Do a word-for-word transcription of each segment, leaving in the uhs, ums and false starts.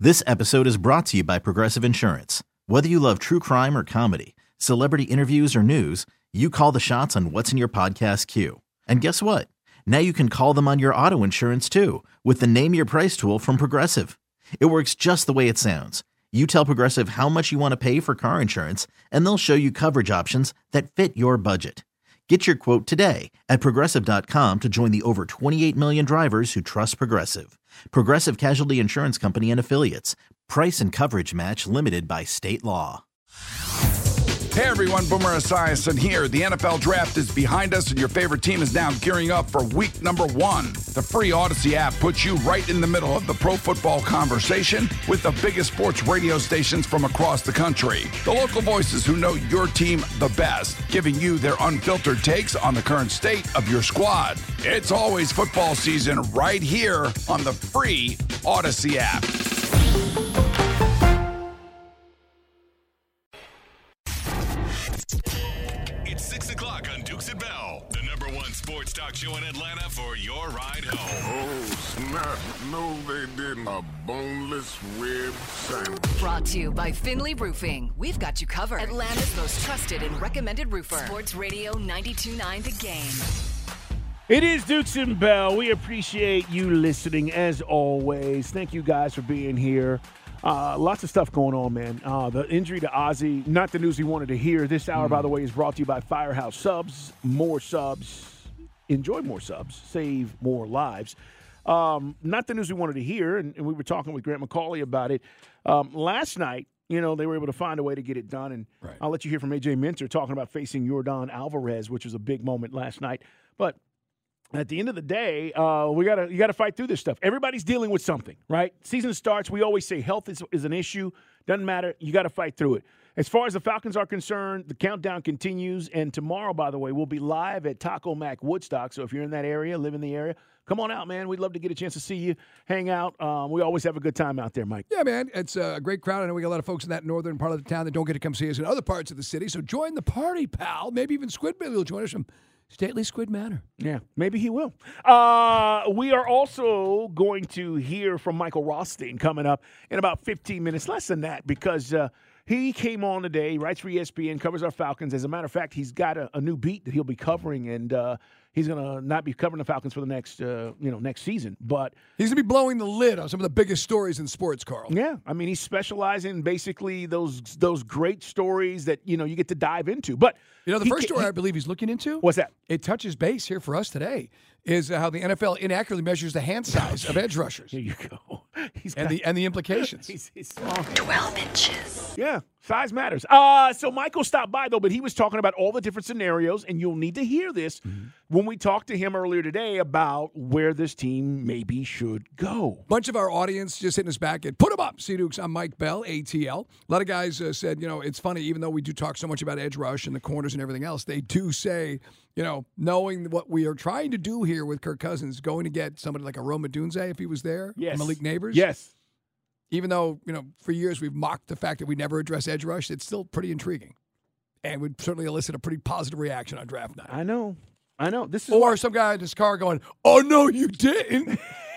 This episode is brought to you by Progressive Insurance. Whether you love true crime or comedy, celebrity interviews or news, you call the shots on what's in your podcast queue. And guess what? Now you can call them on your auto insurance too with the Name Your Price tool from Progressive. It works just the way it sounds. You tell Progressive how much you want to pay for car insurance, and they'll show you coverage options that fit your budget. Get your quote today at Progressive dot com to join the over twenty-eight million drivers who trust Progressive. Progressive Casualty Insurance Company and Affiliates. Price and coverage match limited by state law. Hey everyone, Boomer Esiason here. The N F L Draft is behind us and your favorite team is now gearing up for week number one. The free Odyssey app puts you right in the middle of the pro football conversation with the biggest sports radio stations from across the country. The local voices who know your team the best, giving you their unfiltered takes on the current state of your squad. It's always football season right here on the free Odyssey app. Sports talk show in Atlanta for your ride home. Oh, snap. No, they didn't. A boneless rib sandwich. Brought to you by Finley Roofing. We've got you covered. Atlanta's most trusted and recommended roofer. Sports Radio ninety-two point nine The Game. It is Dukes and Bell. We appreciate you listening as always. Thank you guys for being here. Uh, lots of stuff going on, man. Uh, the injury to Ozzie, not the news we wanted to hear. This hour, mm. by the way, is brought to you by Firehouse Subs. More subs. Enjoy more subs. Save more lives. Um, not the news we wanted to hear, and, and we were talking with Grant McCauley about it. Um, last night, you know, they were able to find a way to get it done, and right. I'll let you hear from A J Minter talking about facing Yordan Alvarez, which was a big moment last night. But at the end of the day, uh, we gotta you gotta fight through this stuff. Everybody's dealing with something, right? Season starts. We always say health is, is an issue. Doesn't matter. You got to fight through it. As far as the Falcons are concerned, the countdown continues. And tomorrow, by the way, we'll be live at Taco Mac Woodstock. So if you're in that area, live in the area, come on out, man. We'd love to get a chance to see you, hang out. Um, we always have a good time out there, Mike. Yeah, man. It's a great crowd. I know we got a lot of folks in that northern part of the town that don't get to come see us in other parts of the city. So join the party, pal. Maybe even Squid Billy will join us from Stately Squid Manor. Yeah, maybe he will. Uh, we are also going to hear from Michael Rothstein coming up in about fifteen minutes, less than that, because uh, he came on today, he writes for E S P N, covers our Falcons. As a matter of fact, he's got a, a new beat that he'll be covering, and uh, he's going to not be covering the Falcons for the next, uh, you know, next season. But he's going to be blowing the lid on some of the biggest stories in sports, Carl. Yeah, I mean, he's specializing in basically those those great stories that, you know, you get to dive into. But you know, the he, first story he, I believe he's looking into, what's that? It touches base here for us today, is how the N F L inaccurately measures the hand size of edge rushers. Here you go. He's and got, the and the implications. He's, he's small. twelve inches. Yeah, size matters. Uh, so Michael stopped by, though, but he was talking about all the different scenarios, and you'll need to hear this mm-hmm. when we talked to him earlier today about where this team maybe should go. Bunch of our audience just hitting us back and put them up. C Dukes, I'm Mike Bell, A T L. A lot of guys uh, said, you know, it's funny, even though we do talk so much about edge rush and the corners and everything else, they do say, you know, knowing what we are trying to do here with Kirk Cousins, going to get somebody like a Rome Odunze if he was there, yes. Malik Neighbors. Yes. Even though, you know, for years we've mocked the fact that we never address edge rush, it's still pretty intriguing. And would certainly elicit a pretty positive reaction on draft night. I know. I know. This is Or why- some guy in his car going, oh, no, you didn't.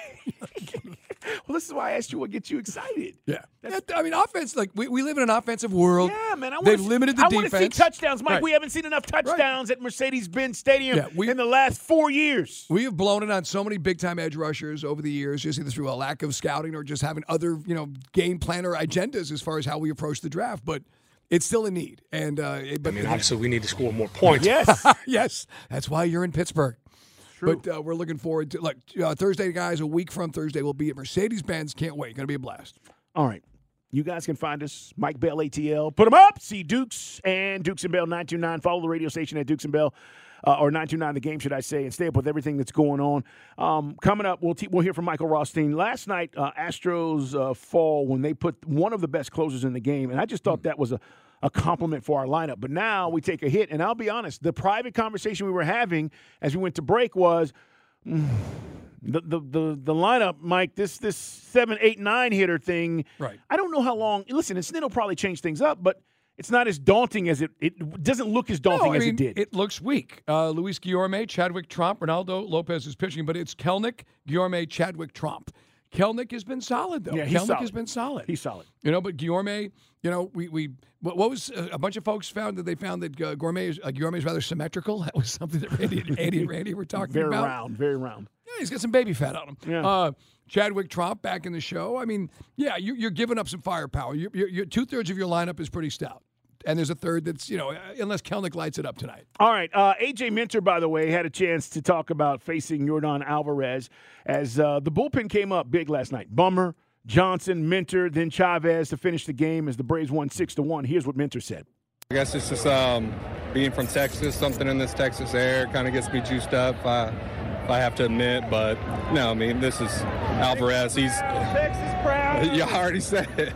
Well, this is why I asked you what gets you excited. Yeah. That's, I mean, offense, like, we, we live in an offensive world. Yeah, man. I They've see, limited the I defense. I want to see touchdowns, Mike. Right. We haven't seen enough touchdowns right. at Mercedes-Benz Stadium yeah, we, in the last four years. We have blown it on so many big-time edge rushers over the years, just either through a lack of scouting or just having other, you know, game plan or agendas as far as how we approach the draft. But it's still a need. And uh, but I mean, obviously, we need to score more points. Yes. Yes. That's why you're in Pittsburgh. True. But uh, we're looking forward to, like, uh, Thursday, guys, a week from Thursday, we'll be at Mercedes-Benz. Can't wait. Going to be a blast. All right. You guys can find us, Mike Bell, A T L. Put them up. See Dukes and Dukes and Bell nine two nine. Follow the radio station at Dukes and Bell, uh, or nine two nine The Game, should I say, and stay up with everything that's going on. Um, coming up, we'll, te- we'll hear from Michael Rothstein. Last night, uh, Astros uh, fall when they put one of the best closers in the game, and I just thought that was a a compliment for our lineup. But now we take a hit, and I'll be honest, the private conversation we were having as we went to break was mm, the, the the the lineup, Mike, this this seven, eight, nine hitter thing. Right. I don't know how long. Listen, and Snit will probably change things up, but it's not as daunting as it it doesn't look as daunting no, I as mean, it did. It looks weak. Uh, Luis Guillorme, Chadwick Tromp, Ronaldo Lopez is pitching, but it's Kelnick, Guillorme, Chadwick Tromp. Kelnick has been solid, though. Yeah, he's Kelnick solid. has been solid. He's solid. You know, but Guillorme, you know, we we what, what was uh, a bunch of folks found that they found that uh, Gourmet is, uh, Guillorme is rather symmetrical. That was something that Randy, and Andy and Randy were talking Very about. round, very round. Yeah, he's got some baby fat on him. Yeah. Uh, Chadwick Tromp back in the show. I mean, yeah, you, you're giving up some firepower. You, you're, you're, two-thirds of your lineup is pretty stout. And there's a third that's, you know, unless Kelnick lights it up tonight. All right. Uh, A J Minter, by the way, had a chance to talk about facing Yordan Alvarez as uh, the bullpen came up big last night. Bummer, Johnson, Minter, then Chavez to finish the game as the Braves won six to one. Here's what Minter said. I guess it's just um, being from Texas, something in this Texas air kind of gets me juiced up, if I, if I have to admit. But, no, I mean, this is Alvarez. He's Texas proud. You already said it.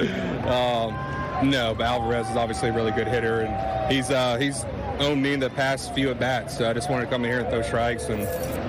um, no, but Alvarez is obviously a really good hitter, and he's uh, he's owned me in the past few at-bats. So I just wanted to come in here and throw strikes and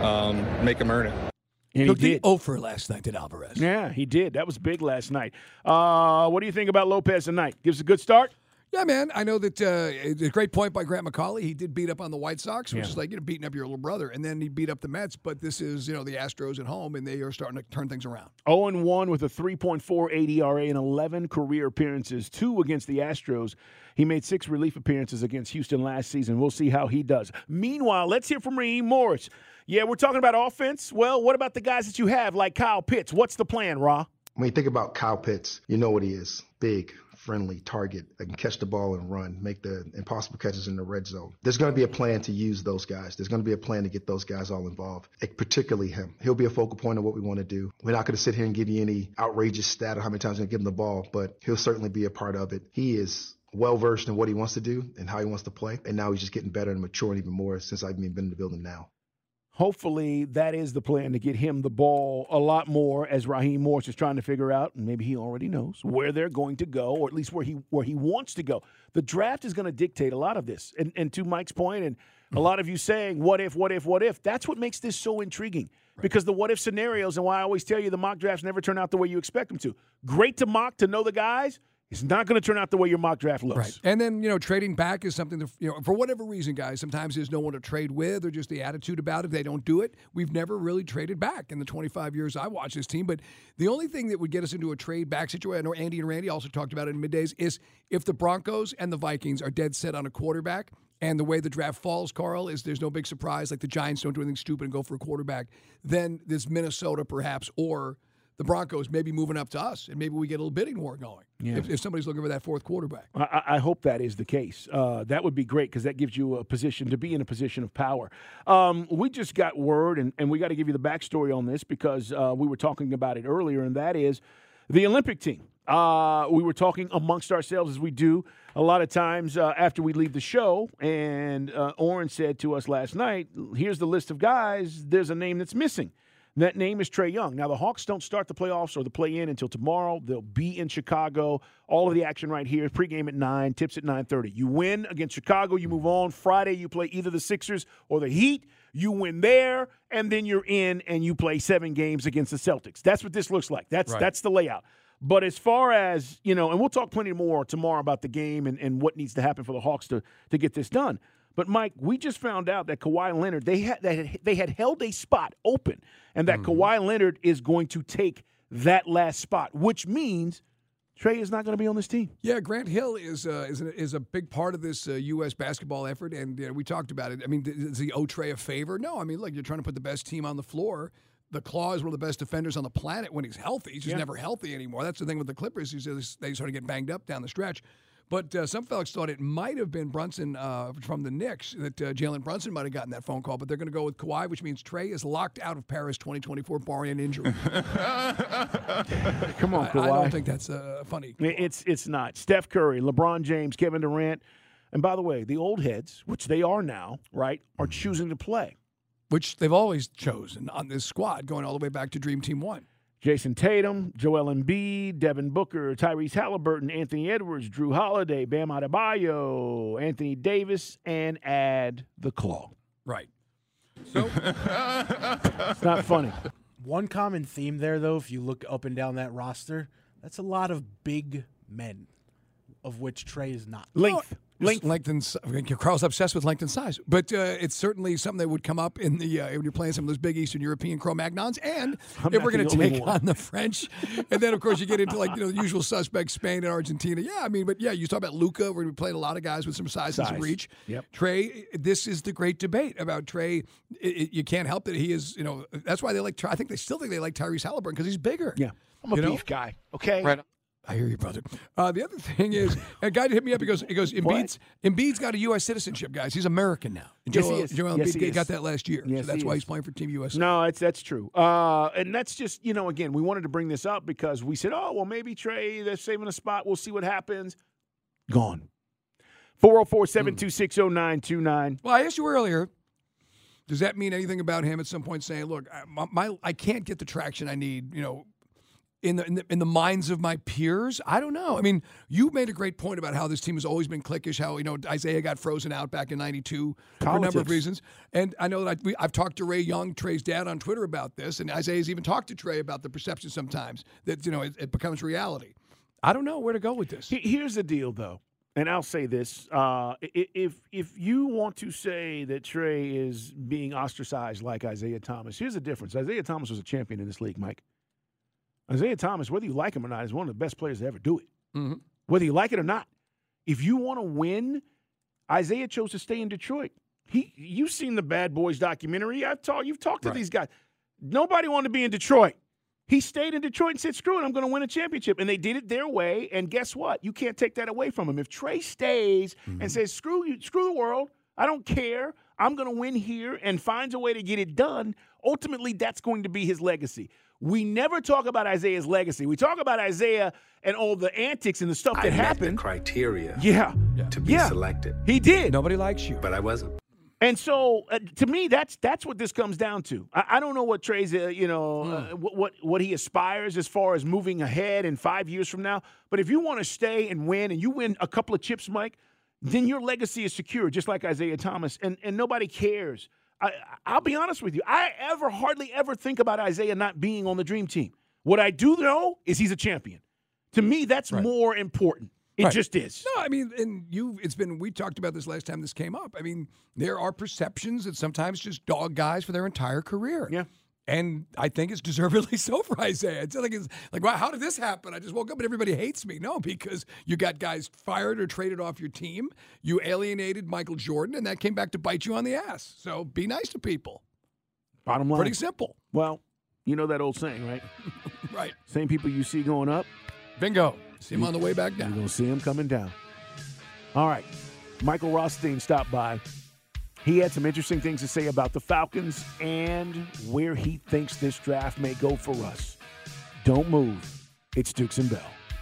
um, make him earn it. And he did. oh for last night, did Alvarez. Yeah, he did. That was big last night. Uh, what do you think about Lopez tonight? Gives a good start? Yeah, man. I know that uh, it's a great point by Grant McCauley. He did beat up on the White Sox, which Yeah. is like, you know, beating up your little brother. And then he beat up the Mets. But this is, you know, the Astros at home, and they are starting to turn things around. oh and one with a three point four eight E R A and eleven career appearances, two against the Astros. He made six relief appearances against Houston last season. We'll see how he does. Meanwhile, let's hear from Raheem Morris. Yeah, we're talking about offense. Well, what about the guys that you have, like Kyle Pitts? What's the plan, Ra? When you think about Kyle Pitts, you know what he is. Big, friendly target that can catch the ball and run, make the impossible catches in the red zone. There's going to be a plan to use those guys. There's going to be a plan to get those guys all involved, particularly him. He'll be a focal point of what we want to do. We're not going to sit here and give you any outrageous stat on how many times we're going to give him the ball, but he'll certainly be a part of it. He is well-versed in what he wants to do and how he wants to play, and now he's just getting better and maturing even more since I've been in the building now. Hopefully that is the plan, to get him the ball a lot more, as Raheem Morris is trying to figure out, and maybe he already knows, where they're going to go, or at least where he where he wants to go. The draft is going to dictate a lot of this. And, and to Mike's point, and a lot of you saying, what if, what if, what if, that's what makes this so intriguing. Right. Because the what-if scenarios, and why I always tell you the mock drafts never turn out the way you expect them to. Great to mock, to know the guys. It's not going to turn out the way your mock draft looks. Right. And then, you know, trading back is something that, you know, for whatever reason, guys, sometimes there's no one to trade with, or just the attitude about it. They don't do it. We've never really traded back in the twenty-five years I watched this team. But the only thing that would get us into a trade back situation, I know Andy and Randy also talked about it in middays, is if the Broncos and the Vikings are dead set on a quarterback. And the way the draft falls, Carl, is there's no big surprise, like the Giants don't do anything stupid and go for a quarterback. Then there's Minnesota, perhaps, or the Broncos maybe moving up to us, and maybe we get a little bidding war going yeah. if, if somebody's looking for that fourth quarterback. I, I hope that is the case. Uh, that would be great, because that gives you a position to be in a position of power. Um, we just got word, and, and we got to give you the backstory on this, because uh, we were talking about it earlier, and that is the Olympic team. Uh, we were talking amongst ourselves, as we do a lot of times uh, after we leave the show, and uh, Oren said to us last night, here's the list of guys. There's a name that's missing. That name is Trae Young. Now, the Hawks don't start the playoffs or the play-in until tomorrow. They'll be in Chicago. All of the action right here. Pregame at nine, tips at nine thirty. You win against Chicago, you move on. Friday, you play either the Sixers or the Heat. You win there, and then you're in, and you play seven games against the Celtics. That's what this looks like. That's right. That's the layout. But as far as, you know, and we'll talk plenty more tomorrow about the game and, and what needs to happen for the Hawks to, to get this done. But, Mike, we just found out that Kawhi Leonard, they had, they had, they had held a spot open, and that mm-hmm. Kawhi Leonard is going to take that last spot, which means Trae is not going to be on this team. Yeah, Grant Hill is uh, is, a, is a big part of this uh, U S basketball effort, and uh, we talked about it. I mean, does he owe Trae a favor? No. I mean, look, you're trying to put the best team on the floor. The Claw is one of the best defenders on the planet when he's healthy. He's just yeah. never healthy anymore. That's the thing with the Clippers. Is they sort of get banged up down the stretch. But uh, some folks thought it might have been Brunson uh, from the Knicks, that uh, Jalen Brunson might have gotten that phone call. But they're going to go with Kawhi, which means Trae is locked out of Paris twenty twenty-four, barring an injury. Come on, Kawhi. I, I don't think that's uh, funny. It's, it's not. Steph Curry, LeBron James, Kevin Durant. And by the way, the old heads, which they are now, right, are choosing to play. Which they've always chosen on this squad, going all the way back to Dream Team One. Jason Tatum, Joel Embiid, Devin Booker, Tyrese Halliburton, Anthony Edwards, Drew Holiday, Bam Adebayo, Anthony Davis, and add the Claw. Right. So it's not funny. One common theme there, though, if you look up and down that roster, that's a lot of big men, of which Trae is not. Length. Length. length and si- Carl's obsessed with length and size, but uh, it's certainly something that would come up in the uh, when you're playing some of those big Eastern European Cro-Magnons, and I'm if not we're going the to only take one. on the French, and then of course you get into like you know the usual suspects, Spain and Argentina. Yeah, I mean, but yeah, you talk about Luka. We're going to be playing a lot of guys with some size, and some Size. reach. Yep. Trey, this is the great debate about Trey. It, it, you can't help that he is. You know, that's why they like. I think they still think they like Tyrese Halliburton because he's bigger. Yeah, I'm a You know? beef guy. Okay, Right. I hear you, brother. Uh, the other thing is, a guy hit me up. He goes, "He goes, Embiid's, Embiid's got a U S citizenship, guys. He's American now. Yes, Joel, he is. Joel Yes, Embiid he is. got that last year, Yes, so that's he why is. he's playing for Team U S A. No, it's that's true. Uh, and that's just, you know, again, we wanted to bring this up because we said, oh, well, maybe Trey, they're saving a spot. We'll see what happens. Gone. four oh four, seven two six, oh nine two nine. Well, I asked you earlier. Does that mean anything about him at some point saying, "Look, I- my, my I can't get the traction I need," you know, in the, in the in the minds of my peers? I don't know. I mean, you made a great point about how this team has always been cliquish. How you know Isaiah got frozen out back in ninety-two for a number of Politics. reasons. And I know that I, we, I've talked to Ray Young, Trey's dad, on Twitter about this, and Isaiah's even talked to Trey about the perception sometimes that you know it, it becomes reality. I don't know where to go with this. He- Here's the deal, though, and I'll say this: uh, i- if if you want to say that Trey is being ostracized like Isaiah Thomas, here's the difference. Isaiah Thomas was a champion in this league, Mike. Isaiah Thomas, whether you like him or not, is one of the best players to ever do it. Mm-hmm. Whether you like it or not, if you want to win, Isaiah chose to stay in Detroit. He, you've seen the Bad Boys documentary. I've talked. You've talked to Right. these guys. Nobody wanted to be in Detroit. He stayed in Detroit and said, screw it, I'm going to win a championship. And they did it their way. And guess what? You can't take that away from him. If Trey stays and says, screw you, screw the world, I don't care, I'm going to win here, and finds a way to get it done, ultimately that's going to be his legacy. We never talk about Isaiah's legacy. We talk about Isaiah and all the antics and the stuff that I met happened. the criteria Yeah. to be Yeah. selected, He did. Nobody likes you. but I wasn't. And so, uh, to me, that's that's what this comes down to. I, I don't know what Trey's, uh, you know, uh, what, what what he aspires as far as moving ahead in five years from now. But if you want to stay and win, and you win a couple of chips, Mike, then your legacy is secure, just like Isaiah Thomas, and and nobody cares. I, I'll be honest with you. I ever hardly ever think about Isaiah not being on the dream team. What I do know is he's a champion. To me, that's Right. more important. It Right. just is. No, I mean, and you, it's been, we talked about this last time this came up. I mean, there are perceptions that sometimes just dog guys for their entire career. Yeah. And I think it's deservedly so for Isaiah. It's like, it's like, wow, how did this happen? I just woke up and everybody hates me. No, because you got guys fired or traded off your team. You alienated Michael Jordan, and that came back to bite you on the ass. So be nice to people. Bottom line. Pretty simple. Well, you know that old saying, right? Right. Same people you see going up, Bingo. See him on the way back you're down. going to see him coming down. All right. Michael Rothstein stopped by. He had some interesting things to say about the Falcons and where he thinks this draft may go for us. Don't move. It's Dukes and Bell.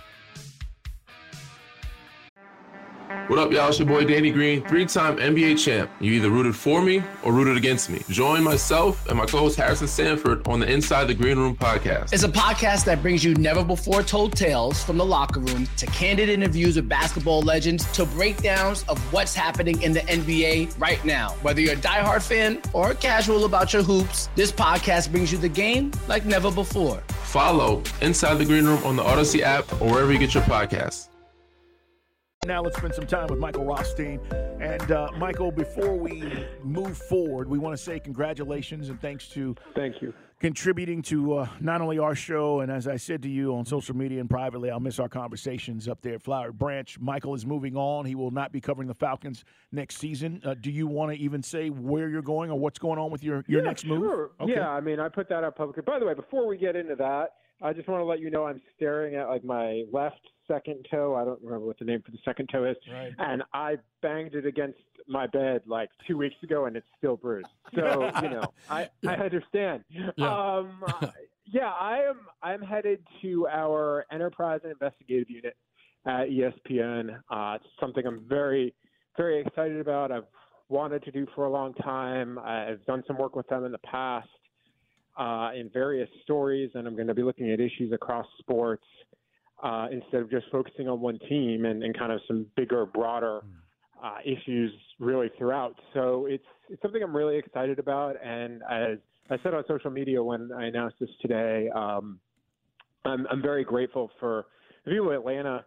What up, y'all? It's your boy Danny Green, three-time N B A champ. You either rooted for me or rooted against me. Join myself and my co-host Harrison Sanford on the Inside the Green Room podcast. It's a podcast that brings you never-before-told tales from the locker room to candid interviews with basketball legends to breakdowns of what's happening in the N B A right now. Whether you're a diehard fan or casual about your hoops, this podcast brings you the game like never before. Follow Inside the Green Room on the Odyssey app or wherever you get your podcasts. Now let's spend some time with Michael Rothstein. And uh, Michael, before we move forward, we want to say congratulations and thanks to Thank you. contributing to uh, not only our show, and as I said to you on social media and privately, I'll miss our conversations up there at Flowery Branch. Michael is moving on. He will not be covering the Falcons next season. Uh, do you want to even say where you're going or what's going on with your, your yeah, next move? Sure. Okay. Yeah, I mean, I put that up publicly. By the way, before we get into that, I just want to let you know I'm staring at like my left second toe. I don't remember what the name for the second toe is. Right. And I banged it against my bed like two weeks ago, and it's still bruised. So you know, I I understand. Yeah. Um, yeah, I am. I'm headed to our Enterprise and Investigative Unit at E S P N. Uh, it's something I'm very, very excited about. I've wanted to do for a long time. I've done some work with them in the past. Uh, in various stories, and I'm going to be looking at issues across sports uh, instead of just focusing on one team and, and kind of some bigger, broader uh, issues really throughout. So it's it's something I'm really excited about, and as I said on social media when I announced this today, um, I'm, I'm very grateful for the people in Atlanta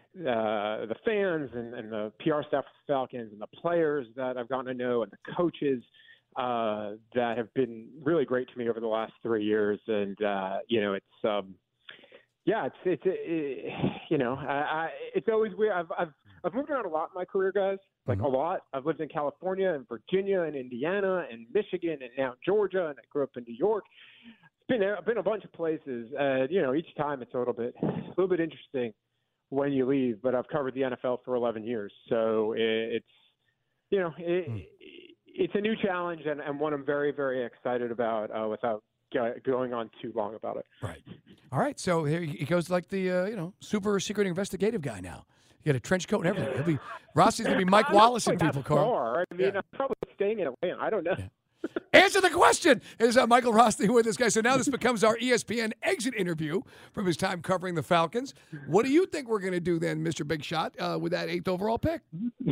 uh, the fans and, and the P R staff of the Falcons and the players that I've gotten to know and the coaches uh, that have been really great to me over the last three years. And, uh, you know, it's, um, yeah, it's, it's, it, you know, I, I, it's always weird. I've, I've, I've moved around a lot in my career, guys, like mm-hmm. a lot. I've lived in California and Virginia and Indiana and Michigan and now Georgia, and I grew up in New York. It's been, I've been a bunch of places. Uh, you know, each time it's a little bit, a little bit interesting when you leave, but I've covered the N F L for eleven years. So it, it's, you know, it, mm. it's a new challenge and, and one I'm very, very excited about uh, without going on too long about it. Right. All right. So here he goes like the, uh, you know, super secret investigative guy now. You got a trench coat and everything. He'll be, Rossi's going to be Mike Wallace and people, Carl. I mean, yeah. I'm probably staying in Atlanta. I don't know. Yeah. Answer the question. Is uh, Michael Rothstein with this guy? So now this becomes our E S P N exit interview from his time covering the Falcons. What do you think we're going to do then, Mister Big Shot, uh, with that eighth overall pick?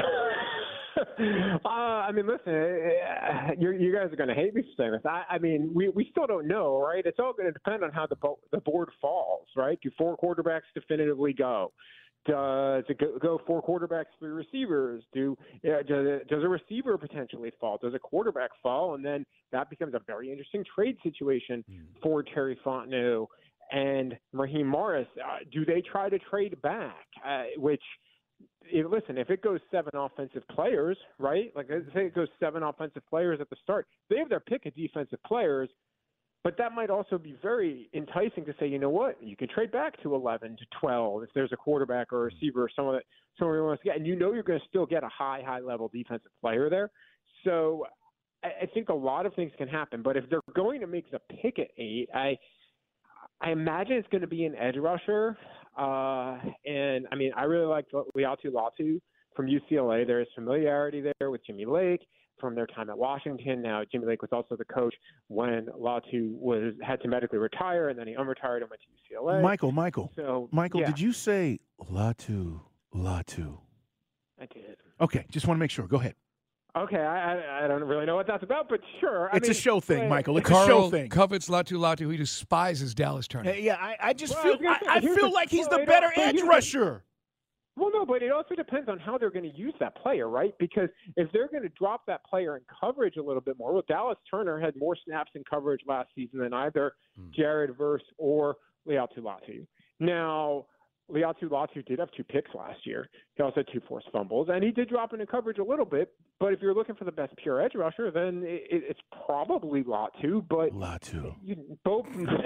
uh, I mean, listen, uh, you you guys are going to hate me for saying this. I, I mean, we, we still don't know, right? It's all going to depend on how the bo- the board falls, right? Do four quarterbacks definitively go? Does it go, go four quarterbacks, three receivers? Do uh, does, it, does a receiver potentially fall? Does a quarterback fall? And then that becomes a very interesting trade situation mm. for Terry Fontenot and Raheem Morris. Uh, do they try to trade back? Uh, which, if, listen, if it goes seven offensive players, right? Like say it goes seven offensive players at the start, they have their pick of defensive players. But that might also be very enticing to say, you know what, you can trade back to eleven to twelve if there's a quarterback or a receiver or someone that someone who wants to get, and you know you're going to still get a high, high level defensive player there. So I, I think a lot of things can happen. But if they're going to make the pick at eight, I I imagine it's going to be an edge rusher. Uh, and I mein, I really like Laiatu Latu from U C L A. There is familiarity there with Jimmy Lake from their time at Washington. Now, Jimmy Lake was also the coach when Latu was had to medically retire, and then he unretired and went to U C L A. Michael, Michael. So, Michael, yeah. did you say Latu, Latu? I did. Okay, just want to make sure. Go ahead. Okay, I, I I don't really know what that's about, but sure. I it's mean, a show thing, uh, Michael. It's Carl a show thing. Covets Latu Latu. He despises Dallas Turner. Uh, yeah, I, I just well, feel I, I, I feel the, like he's well, the better well, edge rusher. Well, no, but it also depends on how they're going to use that player, right? Because if they're going to drop that player in coverage a little bit more, well, Dallas Turner had more snaps in coverage last season than either mm. Jared Verse or Laiatu Latu. Now, Laiatu Latu did have two picks last year. He also had two forced fumbles, and he did drop into coverage a little bit. But if you're looking for the best pure edge rusher, then it, it's probably Latu. But Latu, you, both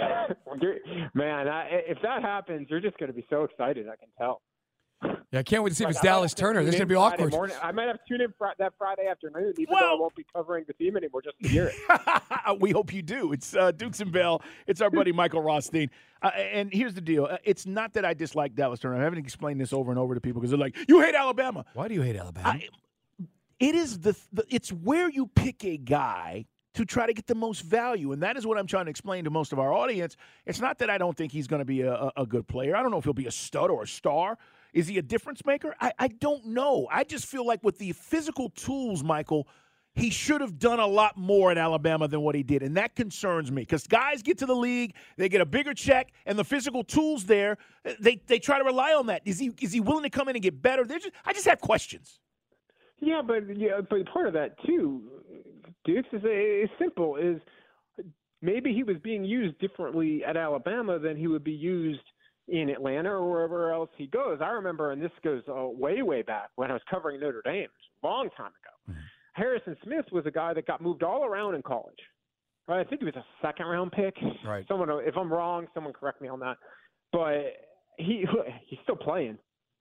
man, I, if that happens, you're just going to be so excited. I can tell. Yeah, I can't wait to see if like, it's Dallas Turner. This is going to be awkward. Morning. I might have to tune in fr- that Friday afternoon, even well, though I won't be covering the team anymore, just to hear it. We hope you do. It's uh, Dukes and Bell. It's our buddy Michael Rothstein. Uh, and here's the deal. Uh, it's not that I dislike Dallas Turner. I haven't explained this over and over to people because they're like, you hate Alabama. Why do you hate Alabama? I, it is the, the it's where you pick a guy to try to get the most value. And that is what I'm trying to explain to most of our audience. It's not that I don't think he's going to be a, a, a good player. I don't know if he'll be a stud or a star. Is he a difference maker? I, I don't know. I just feel like with the physical tools, Michael, he should have done a lot more in Alabama than what he did. And that concerns me because guys get to the league, they get a bigger check, and the physical tools there, they they try to rely on that. Is he is he willing to come in and get better? Just, I just have questions. Yeah, but yeah, but part of that too, Dukes, is, is simple. Is maybe he was being used differently at Alabama than he would be used in Atlanta or wherever else he goes. I remember, and this goes uh, way, way back when I was covering Notre Dame, a long time ago. Mm-hmm. Harrison Smith was a guy that got moved all around in college. Right? I think he was a second-round pick. Right. Someone, if I'm wrong, someone correct me on that. But he he's still playing.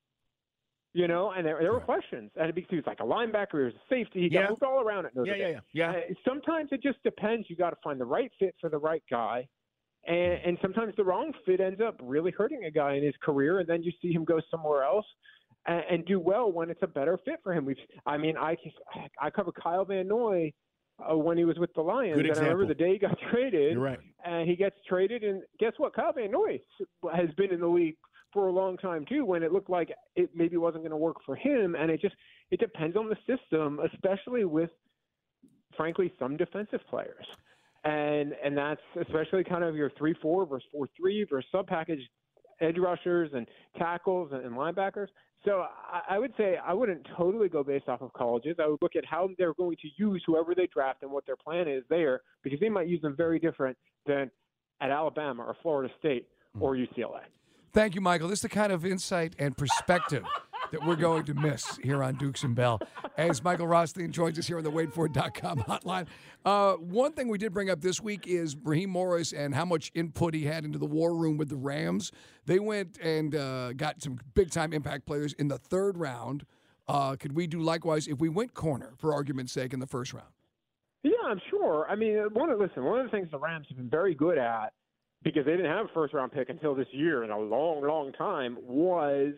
You know, and there, there were questions. And because he was like a linebacker, he was a safety. He got yeah. moved all around at Notre yeah, Dame. Yeah, yeah, yeah. Uh, sometimes it just depends. You got to find the right fit for the right guy. And, and sometimes the wrong fit ends up really hurting a guy in his career, and then you see him go somewhere else and, and do well when it's a better fit for him. We've, I mean, I I covered Kyle Van Noy uh, when he was with the Lions, Good and example. I remember the day he got traded. You're right. And he gets traded, and guess what? Kyle Van Noy has been in the league for a long time too. When it looked like it maybe wasn't going to work for him, and it just it depends on the system, especially with, frankly, some defensive players. And and that's especially kind of your three four versus four three versus sub package. edge rushers and tackles and, and linebackers. So I, I would say I wouldn't totally go based off of colleges. I would look at how they're going to use whoever they draft and what their plan is there, because they might use them very different than at Alabama or Florida State or U C L A. Thank you, Michael. This is the kind of insight and perspective that we're going to miss here on Dukes and Bell. As Michael Rothstein joins us here on the Wait For It dot com hotline. Uh, one thing we did bring up this week is Raheem Morris and how much input he had into the war room with the Rams. They went and uh, got some big-time impact players in the third round. Uh, could we do likewise if we went corner, for argument's sake, in the first round? Yeah, I'm sure. I mean, one of, listen, one of the things the Rams have been very good at, because they didn't have a first-round pick until this year in a long, long time, was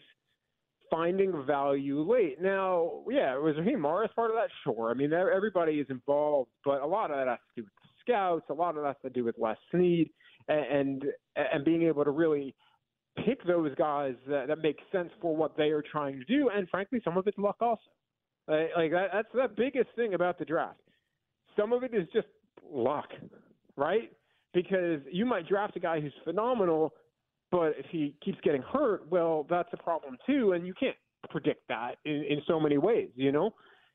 finding value late. Now, yeah, was Raheem Morris part of that? Sure. I mean, everybody is involved, but a lot of that has to do with the scouts. A lot of that has to do with Les Snead and, and and being able to really pick those guys that, that make sense for what they are trying to do. And frankly, some of it's luck also. Like, like that, that's the biggest thing about the draft. Some of it is just luck, right? Because you might draft a guy who's phenomenal, but if he keeps getting hurt, well, that's a problem too, and you can't predict that in, in so many ways, you know?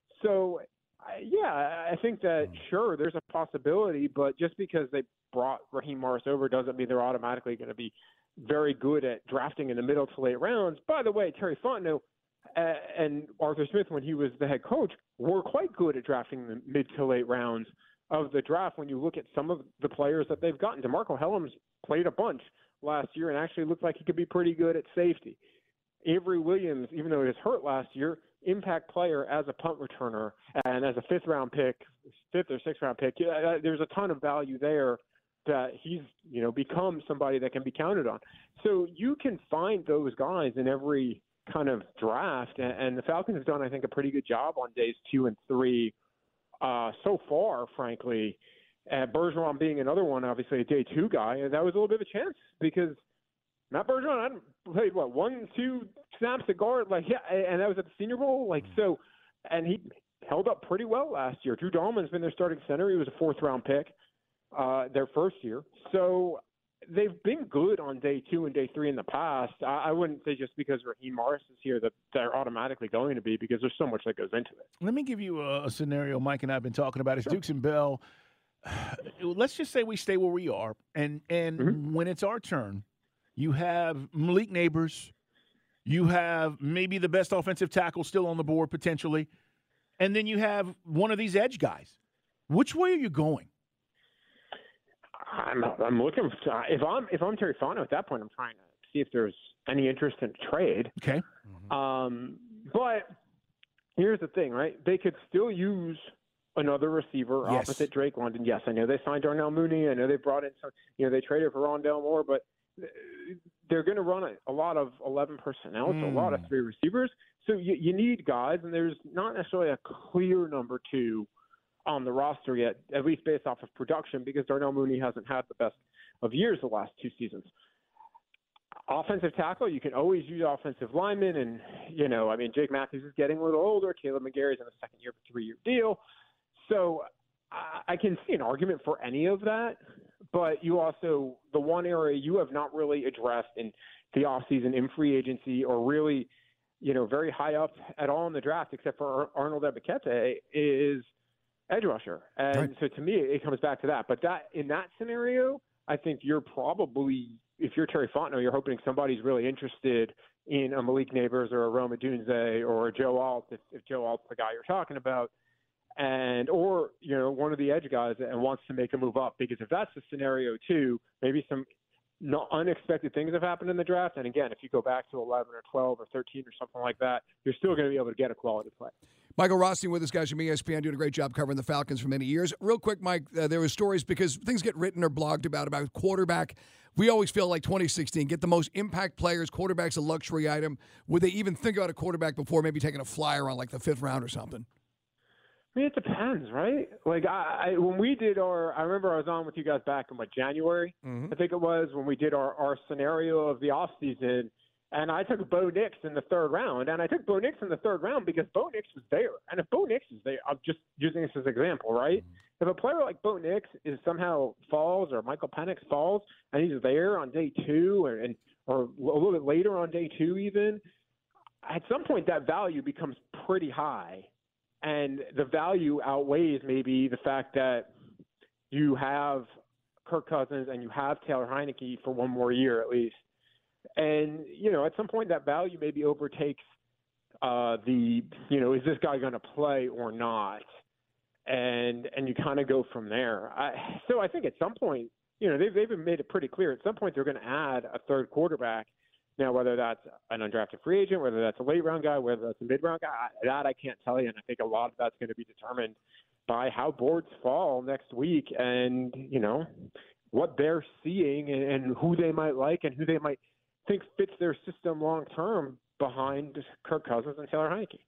So, I, yeah, I think that, sure, there's a possibility, but just because they brought Raheem Morris over doesn't mean they're automatically going to be very good at drafting in the middle to late rounds. By the way, Terry Fontenot uh, and Arthur Smith, when he was the head coach, were quite good at drafting the mid to late rounds of the draft when you look at some of the players that they've gotten. DeMarco Hellams played a bunch last year and actually looked like he could be pretty good at safety. Avery Williams, even though he was hurt last year, impact player as a punt returner and as a fifth-round pick, fifth or sixth-round pick. There's a ton of value there that he's, you know, become somebody that can be counted on. So you can find those guys in every kind of draft, and the Falcons have done, I think, a pretty good job on days two and three Uh, so far, frankly. Uh, Bergeron being another one, obviously a day two guy, and that was a little bit of a chance because Matt Bergeron hadn't played, what, one, two snaps at guard? Like, yeah, and that was at the Senior Bowl. Like, so, and he held up pretty well last year. Drew Dahlman's been their starting center. He was a fourth-round pick uh, their first year. So they've been good on day two and day three in the past. I, I wouldn't say just because Raheem Morris is here that they're automatically going to be, because there's so much that goes into it. Let me give you a, a scenario Mike and I have been talking about. It's sure. Dukes and Bell. Let's just say we stay where we are, and, and mm-hmm. when it's our turn, you have Malik Neighbors, you have maybe the best offensive tackle still on the board potentially, and then you have one of these edge guys. Which way are you going? I'm I'm looking for, if I'm if I'm Terry Fontenot at that point, I'm trying to see if there's any interest in trade. Okay. Mm-hmm. Um, but here's the thing, right? They could still use another receiver yes. opposite Drake London. Yes, I know they signed Darnell Mooney. I know they brought in some. You know, they traded for Rondale Moore, but they're going to run a, a lot of eleven personnel. It's mm. a lot of three receivers. So you, you need guys, and there's not necessarily a clear number two on the roster yet, at least based off of production, because Darnell Mooney hasn't had the best of years the last two seasons. Offensive tackle, you can always use offensive linemen, and, you know, I mean, Jake Matthews is getting a little older. Caleb McGarry's in the second year of a three-year deal. So I, I can see an argument for any of that, but you also, the one area you have not really addressed in the offseason in free agency, or really, you know, very high up at all in the draft, except for Arnold Ebiketie, is edge rusher. And right. so to me, it comes back to that. But that in that scenario, I think you're probably, if you're Terry Fontenot, you're hoping somebody's really interested in a Malik Neighbors or a Rome Odunze or a Joe Alt, if, if Joe Alt's the guy you're talking about, and or, you know, one of the edge guys and wants to make a move up. Because if that's the scenario too, maybe some no, unexpected things have happened in the draft. And again, if you go back to eleven or twelve or thirteen or something like that, you're still going to be able to get a quality play. Michael Rothstein with us, guys from E S P N, doing a great job covering the Falcons for many years. Real quick, Mike, uh, there were stories, because things get written or blogged about, about quarterback. We always feel like twenty sixteen, get the most impact players. Quarterback's a luxury item. Would they even think about a quarterback before maybe taking a flyer on like the fifth round or something? I mean, it depends, right? Like, I, I when we did our – I remember I was on with you guys back in, what, January, mm-hmm. I think it was, when we did our, our scenario of the offseason. And I took Bo Nix in the third round, and I took Bo Nix in the third round because Bo Nix was there. And if Bo Nix is there, I'm just using this as an example, right? Mm-hmm. If a player like Bo Nix is somehow falls, or Michael Penix falls, and he's there on day two, or, and or a little bit later on day two even, at some point that value becomes pretty high. And the value outweighs maybe the fact that you have Kirk Cousins and you have Taylor Heineke for one more year at least. And, you know, at some point that value maybe overtakes uh, the, you know, is this guy going to play or not? And and you kind of go from there. I, so I think at some point, you know, they've, they've made it pretty clear. At some point they're going to add a third quarterback. Now, whether that's an undrafted free agent, whether that's a late-round guy, whether that's a mid-round guy, that I can't tell you. And I think a lot of that's going to be determined by how boards fall next week and, you know, what they're seeing and, and who they might like and who they might think fits their system long-term behind Kirk Cousins and Taylor Heineke.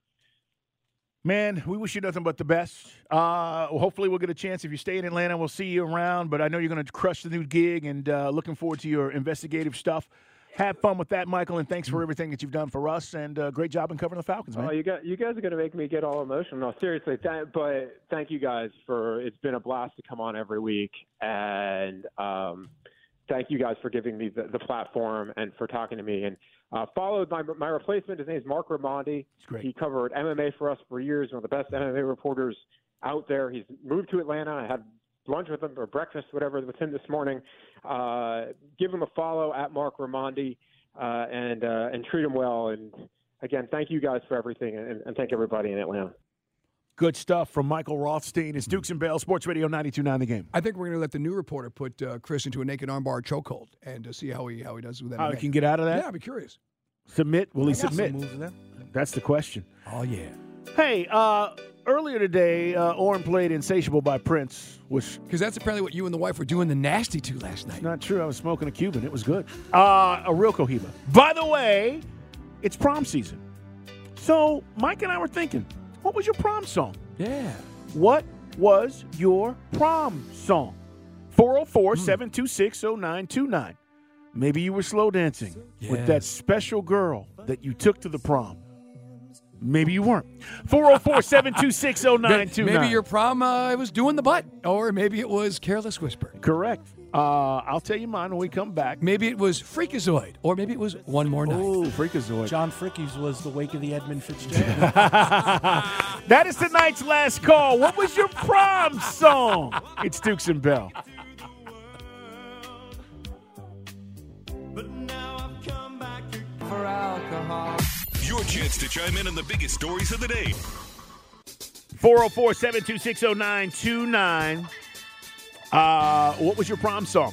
Man, we wish you nothing but the best. Uh, hopefully we'll get a chance. If you stay in Atlanta, we'll see you around. But I know you're going to crush the new gig, and uh, looking forward to your investigative stuff. Have fun with that, Michael, and thanks for everything that you've done for us. And uh, great job in covering the Falcons, man. Oh, you got you guys are going to make me get all emotional. No, seriously, th- but thank you guys for. It's been a blast to come on every week, and um, thank you guys for giving me the, the platform and for talking to me. And uh, followed my my replacement. His name is Mark Raimondi. Great. He covered M M A for us for years. One of the best M M A reporters out there. He's moved to Atlanta. I had lunch with him or breakfast, whatever, with him this morning. Uh, give him a follow at Mark Raimondi uh, and uh, and treat him well. And again, thank you guys for everything, and, and thank everybody in Atlanta. Good stuff from Michael Rothstein. It's Dukes and Bell, Sports Radio ninety-two point nine The Game. I think we're going to let the new reporter put uh, Chris into a naked armbar chokehold and uh, see how he how he does with that. How he can get out of that? Yeah, I'd be curious. Submit? Will he I got some submit? moves in there. That's the question. Oh, yeah. Hey, uh, earlier today, uh, Oren played Insatiable by Prince, which... Because that's apparently what you and the wife were doing the nasty to last night. Not true. I was smoking a Cuban. It was good. Uh, a real Cohiba. By the way, it's prom season. So Mike and I were thinking, what was your prom song? Yeah. What was your prom song? four oh four, seven two six, oh nine two nine. Maybe you were slow dancing Yeah. with that special girl that you took to the prom. Maybe you weren't. four oh four, seven two six, oh nine two nine. Maybe your prom uh, was doing the butt, or maybe it was Careless Whisper. Correct. Uh, I'll tell you mine when we come back. Maybe it was Freakazoid, or maybe it was One More Night. Oh, Freakazoid. John Fricke's was The Wake of the Edmund Fitzgerald. That is tonight's last call. What was your prom song? It's Dukes and Bell. For alcohol. Your chance to chime in on the biggest stories of the day. four oh four, seven two six, oh nine two nine. Uh, what was your prom song?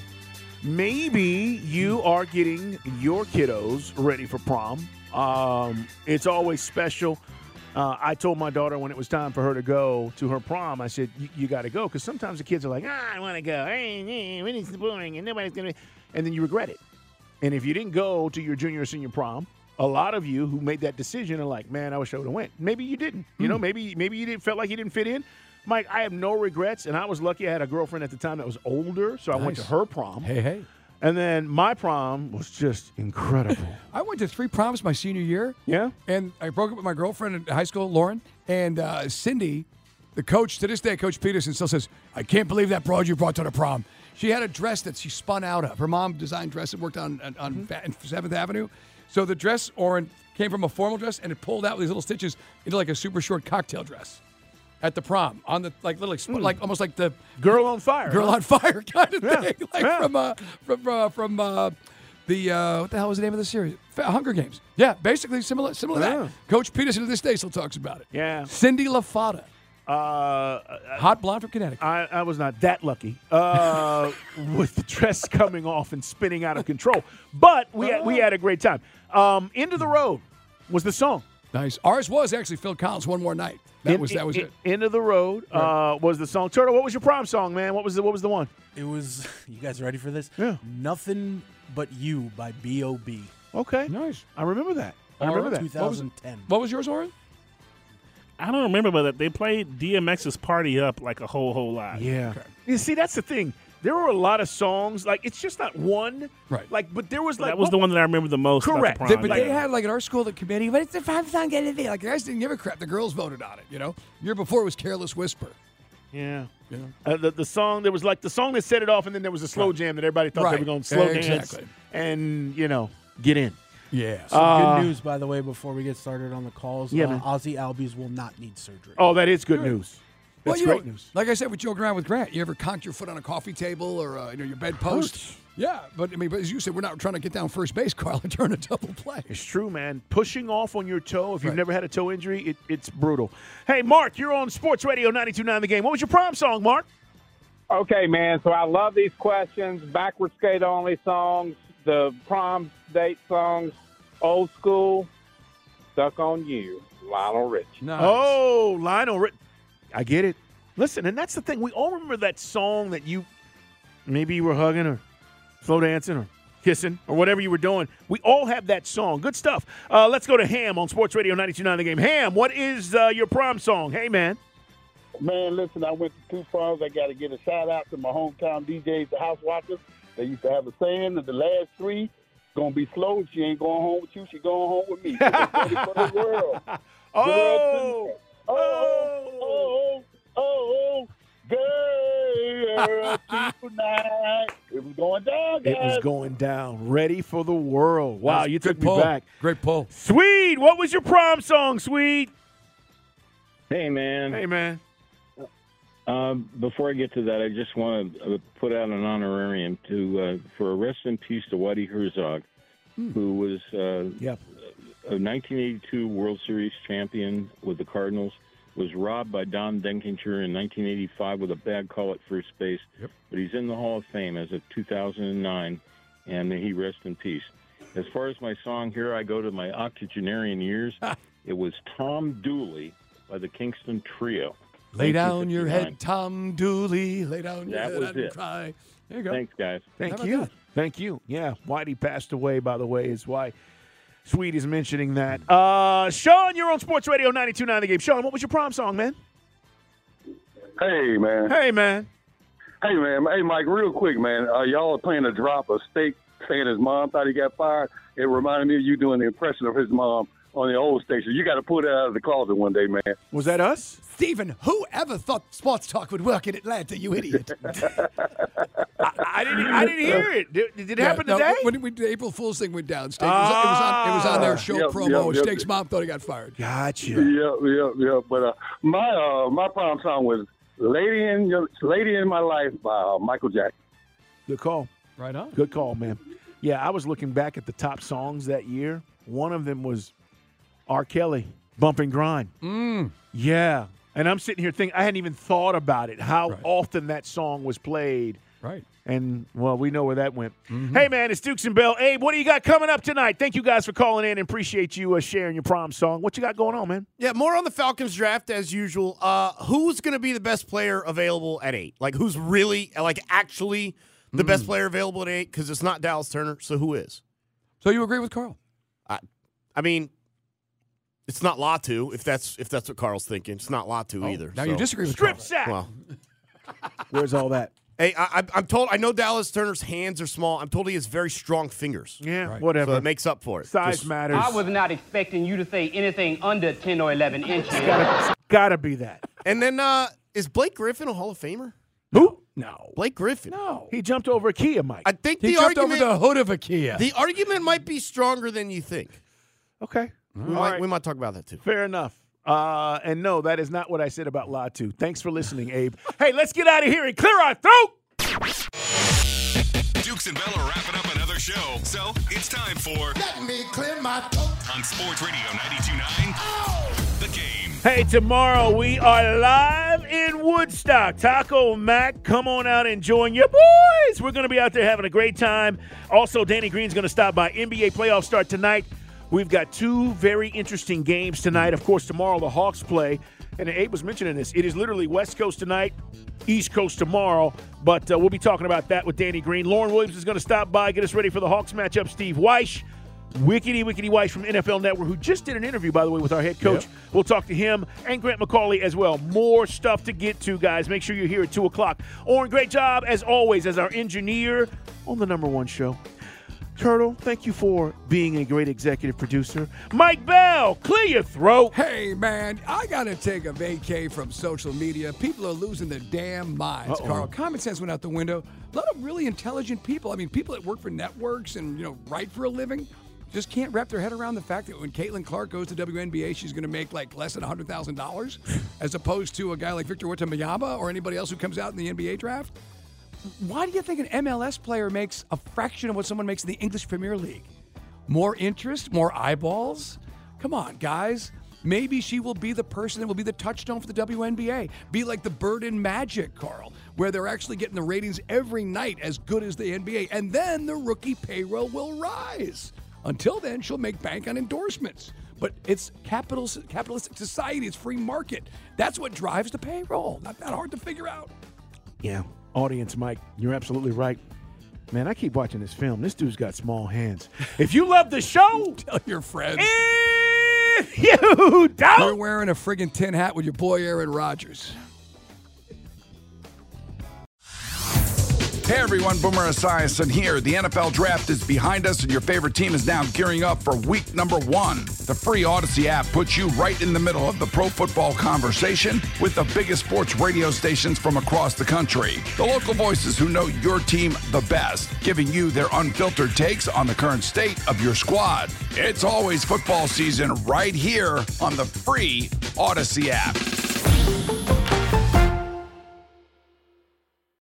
Maybe you are getting your kiddos ready for prom. Um, it's always special. Uh, I told my daughter when it was time for her to go to her prom, I said, you got to go. Because sometimes the kids are like, ah, I want to go. It's boring and nobody's going to. And then you regret it. And if you didn't go to your junior or senior prom, a lot of you who made that decision are like, man, I wish I would have went. Maybe you didn't. You Mm. know, maybe maybe you didn't felt like you didn't fit in. Mike, I have no regrets, and I was lucky I had a girlfriend at the time that was older, so I went to Nice. her prom. Hey, hey. And then my prom was just incredible. I went to three proms my senior year. Yeah? And I broke up with my girlfriend in high school, Lauren. And uh, Cindy, the coach, to this day, Coach Peterson still says, I can't believe that broad you brought to the prom. She had a dress that she spun out of. Her mom designed dress and worked on, on, on Mm-hmm. seventh Avenue. So the dress, Oren, came from a formal dress, and it pulled out with these little stitches into like a super short cocktail dress at the prom on the like little exp- Mm. like almost like the Girl on Fire. girl huh? on fire kind of Yeah, thing, like yeah. from uh, from uh, from uh, the uh, what the hell was the name of the series? F- Hunger Games. Yeah, basically similar similar to Yeah. that. Coach Peterson to this day still talks about it. Yeah. Cindy LaFada, Uh, hot blonde from Connecticut. I, I was not that lucky uh, with the dress coming off and spinning out of control. But we had, we had a great time. Um, End of the Road was the song. Nice. Ours was actually Phil Collins. One More Night. That In- was that was in- it. End of the Road uh, was the song. Turtle, what was your prom song, man? What was the what was the one? It was, you guys ready for this? Yeah. Nothing But You by B O B Okay. Nice. I remember that. I remember that. twenty ten. What was yours, Oren? I don't remember, but they played D M X's Party Up like a whole, whole lot. Yeah. You see, that's the thing. There were a lot of songs. Like, it's just not one. Right. Like, but there was like. that was the one that I remember the most. Correct. About the They- prom. but they Yeah. had like at our school the committee, but it's a five song anything. Like the guys didn't give a crap. The girls voted on it. You know, year before it was Careless Whisper. Yeah. Yeah. Uh, the, the song, there was like the song that set it off, and then there was a slow Right. jam that everybody thought they Right. were going to slow Exactly. dance. And, you know, get in. Yeah. Some Uh, good news, by the way, before we get started on the calls. Yeah, uh, man. Ozzy Albies will not need surgery. Oh, that is good Good. news. Well, That's you great know, news. like I said, we joke around with Grant. You ever conked your foot on a coffee table or uh, you know your bedpost? Hurts. Yeah, but I mean, but as you said, we're not trying to get down first base, Carl, and turn a double play. It's true, man. Pushing off on your toe, if you've Right. never had a toe injury, it, it's brutal. Hey, Mark, you're on Sports Radio ninety-two point nine The Game. What was your prom song, Mark? Okay, man. So I love these questions. Backward skate only songs, the prom date songs, old school. Stuck on You, Lionel Richie. Nice. Oh, Lionel Rich. I get it. Listen, and that's the thing. We all remember that song that you maybe you were hugging or slow dancing or kissing or whatever you were doing. We all have that song. Good stuff. Uh, let's go to Ham on Sports Radio ninety-two point nine The Game. Ham, what is uh, your prom song? Hey, man. Man, listen, I went to two proms. I got to get a shout out to my hometown D Js, the House Watchers. They used to have a saying that the last three going to be slow. She ain't going home with you. She going home with me. Ready for the world. Oh, oh, oh, oh, oh, girl, tonight. It was going down, guys. It was going down. Ready for the world. Wow, That's you good took me pull. back. Great pull. Swede, what was your prom song, Swede? Hey, man. Hey, man. Um, before I get to that, I just want to uh, put out an honorarium to uh, for a rest in peace to Whitey Herzog, Hmm. who was uh, Yep. a nineteen eighty-two World Series champion with the Cardinals, was robbed by Don Denkinger in nineteen eighty-five with a bad call at first base. Yep. But he's in the Hall of Fame as of two thousand nine, and may he rest in peace. As far as my song here, I go to my octogenarian years. It was Tom Dooley by the Kingston Trio. Lay down your nineteen fifty-nine. head, Tom Dooley. Lay down your That head was and it. cry. There you go. Thanks, guys. Thank How about you. that? Thank you. Yeah, Whitey passed away, by the way, is why Swede is mentioning that. Uh, Sean, you're on Sports Radio ninety-two point nine The Game. Sean, what was your prom song, man? Hey, man. Hey, man. Hey, man. Hey, Mike, real quick, man. Uh, y'all are playing a drop of Steak saying his mom thought he got fired. It reminded me of you doing the impression of his mom on the old station. You got to pull that out of the closet one day, man. Was that us? Stephen, whoever thought sports talk would work in Atlanta, you idiot. I, I didn't. I didn't hear it. Did, did it Yeah, happen no, today? When we, the April Fool's thing went down, Steak, it, was, it, was on, it was on their show Yep, promo. yep, yep. Steak's mom thought he got fired. Gotcha. Yep, yep, yep. But uh, my uh, my prom song was "Lady in Your, Lady in My Life" by uh, Michael Jackson. Good call. Right on. Good call, man. Yeah, I was looking back at the top songs that year. One of them was R. Kelly, "Bump and Grind." Mm. Yeah. And I'm sitting here thinking, I hadn't even thought about it, how Right. often that song was played. Right. And, well, we know where that went. Mm-hmm. Hey, man, it's Dukes and Bell. Abe, what do you got coming up tonight? Thank you guys for calling in and appreciate you uh, sharing your prom song. What you got going on, man? Yeah, more on the Falcons draft as usual. Uh, who's going to be the best player available at eight? Like, who's really, like, actually the Mm. best player available at eight? Because it's not Dallas Turner, so who is? So you agree with Carl? I, I mean, it's not Latu, if that's if that's what Carl's thinking. It's not Latu Oh, either. now so. you disagree with Strip Carl. sack. Well, Where's all that? hey, I, I- I'm told, I know Dallas Turner's hands are small. I'm told he has very strong fingers. Yeah, Right. whatever. So it makes up for it. Size Just- matters. I was not expecting you to say anything under ten or eleven inches. gotta, gotta be that. And then, uh, is Blake Griffin a Hall of Famer? Who? No. Blake Griffin. No. He jumped over a Kia, Mike. I think He the jumped argument, over the hood of a Kia. the argument might be stronger than you think. Okay. We, All might, right. we might talk about that too. Fair enough. Uh, and no, that is not what I said about Latu. Thanks for listening, Abe. Hey, let's get out of here and clear our throat. Dukes and Bell are wrapping up another show, so it's time for Let me clear my throat. on Sports Radio ninety-two point nine The Game. Hey, tomorrow we are live in Woodstock. Taco Mac, come on out and join your boys. We're going to be out there having a great time. Also, Danny Green's going to stop by. N B A playoffs start tonight. We've got two very interesting games tonight. Of course, tomorrow the Hawks play. And Abe was mentioning this. It is literally West Coast tonight, East Coast tomorrow. But uh, we'll be talking about that with Danny Green. Lauren Williams is going to stop by, get us ready for the Hawks matchup. Steve Weish, Wickety Wickety Weish from N F L Network, who just did an interview, by the way, with our head coach. Yep. We'll talk to him and Grant McCauley as well. More stuff to get to, guys. Make sure you're here at two o'clock. Oren, great job, as always, as our engineer on the number one show. Turtle, thank you for being a great executive producer. Mike Bell, clear your throat. Hey, man, I got to take a vacay from social media. People are losing their damn minds, Uh-oh. Carl. Common sense went out the window. A lot of really intelligent people. I mean, people that work for networks and, you know, write for a living. just can't wrap their head around the fact that when Caitlin Clark goes to W N B A, she's going to make like less than one hundred thousand dollars as opposed to a guy like Victor Wembanyama or anybody else who comes out in the N B A draft? Why do you think an M L S player makes a fraction of what someone makes in the English Premier League? More interest, more eyeballs? Come on, guys. Maybe she will be the person that will be the touchstone for the W N B A. Be like the Bird and Magic, Carl, where they're actually getting the ratings every night as good as the N B A. And then the rookie payroll will rise. Until then, she'll make bank on endorsements. But it's capital, capitalistic society. It's free market. That's what drives the payroll. Not that hard to figure out. Yeah. Audience, Mike, you're absolutely right. Man, I keep watching this film. This dude's got small hands. If you love the show, tell your friends. If you don't. You're wearing a friggin' tin hat with your boy Aaron Rodgers. Hey everyone, Boomer Esiason here. The N F L Draft is behind us and your favorite team is now gearing up for week number one. The free Odyssey app puts you right in the middle of the pro football conversation with the biggest sports radio stations from across the country. The local voices who know your team the best, giving you their unfiltered takes on the current state of your squad. It's always football season right here on the free Odyssey app.